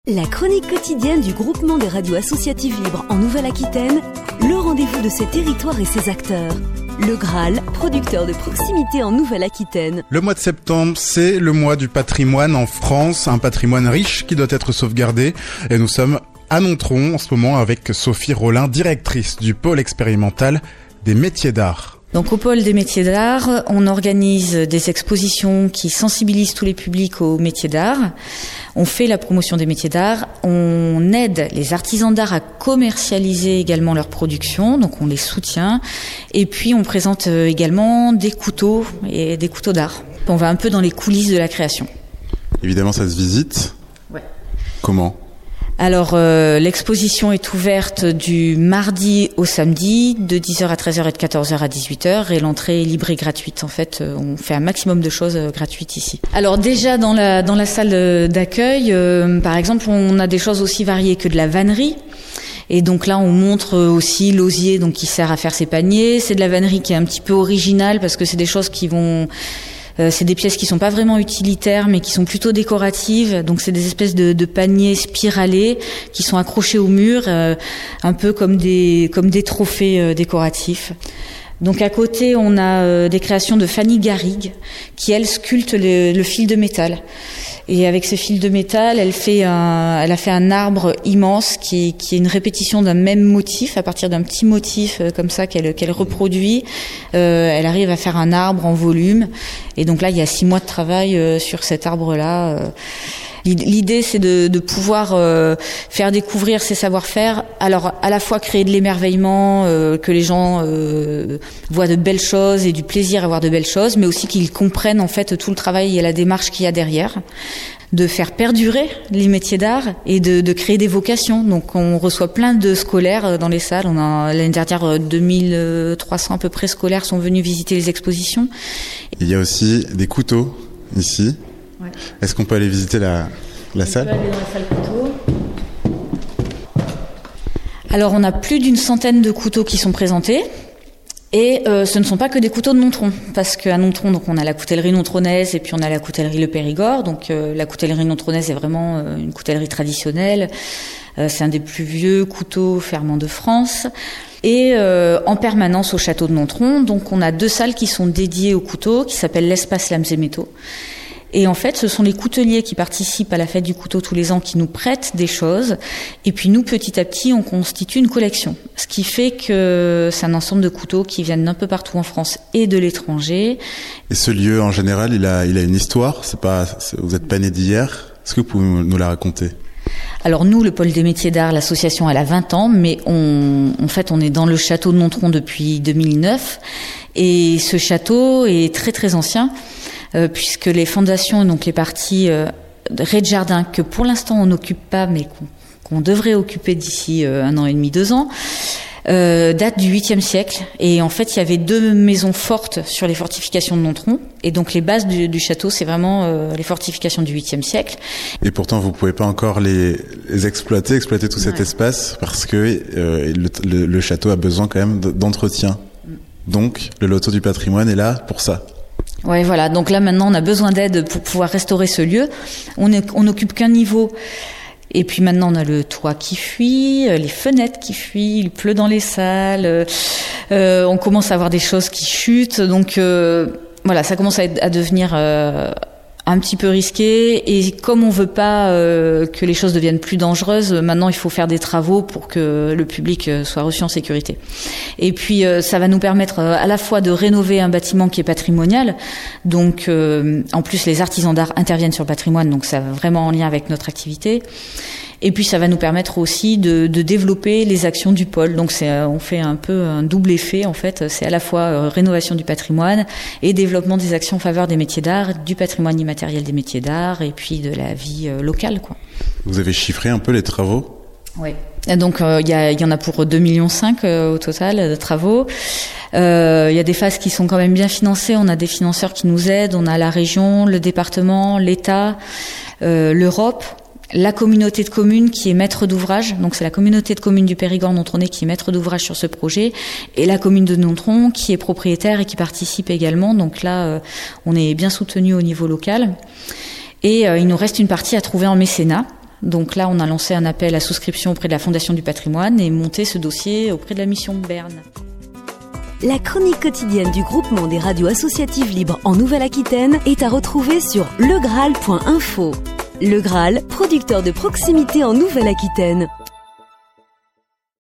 La chronique quotidienne du groupement des radios associatives libres en Nouvelle-Aquitaine, le rendez-vous de ses territoires et ses acteurs. Le Graal, producteur de proximité en Nouvelle-Aquitaine. Le mois de septembre, c'est le mois du patrimoine en France, un patrimoine riche qui doit être sauvegardé. Et nous sommes à Nontron en ce moment avec Sophie Rollin, directrice du pôle expérimental des métiers d'art. Donc au pôle des métiers d'art, on organise des expositions qui sensibilisent tous les publics aux métiers d'art. On fait la promotion des métiers d'art. On aide les artisans d'art à commercialiser également leur production, donc on les soutient. Et puis on présente également des couteaux et des couteaux d'art. On va un peu dans les coulisses de la création. Évidemment, ça se visite. Ouais. Comment ? Alors, l'exposition est ouverte du mardi au samedi, de 10h à 13h et de 14h à 18h, et l'entrée est libre et gratuite. En fait, on fait un maximum de choses gratuites ici. Alors déjà, dans la salle d'accueil, par exemple, on a des choses aussi variées que de la vannerie. Et donc là, on montre aussi l'osier, donc qui sert à faire ses paniers. C'est de la vannerie qui est un petit peu originale parce que c'est des choses qui vont... c'est des pièces qui sont pas vraiment utilitaires, mais qui sont plutôt décoratives. Donc c'est des espèces de paniers spiralés qui sont accrochés au mur, un peu comme des trophées décoratifs. Donc à côté, on a des créations de Fanny Garrigue, qui elle sculpte le fil de métal. Et avec ce fil de métal, elle a fait un arbre immense qui est une répétition d'un même motif, à partir d'un petit motif comme ça qu'elle reproduit. Elle arrive à faire un arbre en volume. Et donc là, il y a 6 mois de travail sur cet arbre-là. L'idée, c'est de pouvoir faire découvrir ces savoir-faire. Alors, à la fois créer de l'émerveillement, que les gens voient de belles choses et du plaisir à voir de belles choses, mais aussi qu'ils comprennent en fait tout le travail et la démarche qu'il y a derrière. De faire perdurer les métiers d'art et de créer des vocations. Donc, on reçoit plein de scolaires dans les salles. On a l'année dernière 2300 à peu près scolaires sont venus visiter les expositions. Il y a aussi des couteaux ici. Ouais. Est-ce qu'on peut aller visiter la salle ? On peut aller dans la salle couteaux. Alors, on a plus d'une centaine de couteaux qui sont présentés. Et ce ne sont pas que des couteaux de Nontron, parce qu'à Nontron, donc on a la coutellerie nontronnaise et puis on a la coutellerie Le Périgord. Donc la coutellerie nontronnaise est vraiment une coutellerie traditionnelle. C'est un des plus vieux couteaux ferments de France. Et en permanence au château de Nontron, donc on a 2 salles qui sont dédiées aux couteaux, qui s'appellent l'espace lames et métaux. Et en fait, ce sont les couteliers qui participent à la fête du couteau tous les ans, qui nous prêtent des choses. Et puis nous, petit à petit, on constitue une collection. Ce qui fait que c'est un ensemble de couteaux qui viennent d'un peu partout en France et de l'étranger. Et ce lieu, en général, il a une histoire. Vous n'êtes pas né d'hier. Est-ce que vous pouvez nous la raconter ? Alors nous, le pôle des métiers d'art, l'association, elle a 20 ans, mais on est dans le château de Nontron depuis 2009. Et ce château est très très ancien. Puisque les fondations, donc les parties rez-de-jardin, que pour l'instant on n'occupe pas, mais qu'on devrait occuper d'ici 1 an et demi, 2 ans, datent du 8e siècle. Et en fait, il y avait 2 maisons fortes sur les fortifications de Nontron. Et donc les bases du château, c'est vraiment les fortifications du 8e siècle. Et pourtant, vous pouvez pas encore les exploiter tout cet espace, parce que le château a besoin quand même d'entretien. Donc, le loto du patrimoine est là pour ça. Ouais, voilà. Donc là, maintenant, on a besoin d'aide pour pouvoir restaurer ce lieu. On n'occupe qu'un niveau. Et puis maintenant, on a le toit qui fuit, les fenêtres qui fuient, il pleut dans les salles. On commence à avoir des choses qui chutent. Donc voilà, ça commence à devenir un petit peu risqué. Et comme on veut pas que les choses deviennent plus dangereuses, maintenant il faut faire des travaux pour que le public soit reçu en sécurité. Et puis ça va nous permettre à la fois de rénover un bâtiment qui est patrimonial. Donc en plus les artisans d'art interviennent sur le patrimoine, donc ça va vraiment en lien avec notre activité. Et puis ça va nous permettre aussi de développer les actions du pôle. Donc on fait un peu un double effet en fait. C'est à la fois rénovation du patrimoine et développement des actions en faveur des métiers d'art, du patrimoine immatériel des métiers d'art et puis de la vie locale, quoi. Vous avez chiffré un peu les travaux ? Oui. Donc il y en a pour 2,5 millions au total de travaux. Il y a des phases qui sont quand même bien financées. On a des financeurs qui nous aident. On a la région, le département, l'État, l'Europe. La communauté de communes qui est maître d'ouvrage, donc c'est la communauté de communes du Périgord nontronais qui est maître d'ouvrage sur ce projet, et la commune de Nontron qui est propriétaire et qui participe également. Donc là, on est bien soutenu au niveau local. Et il nous reste une partie à trouver en mécénat. Donc là, on a lancé un appel à souscription auprès de la Fondation du patrimoine et monté ce dossier auprès de la mission de Berne. La chronique quotidienne du groupement des radios associatives libres en Nouvelle-Aquitaine est à retrouver sur legraal.info. Le Graal, producteur de proximité en Nouvelle-Aquitaine.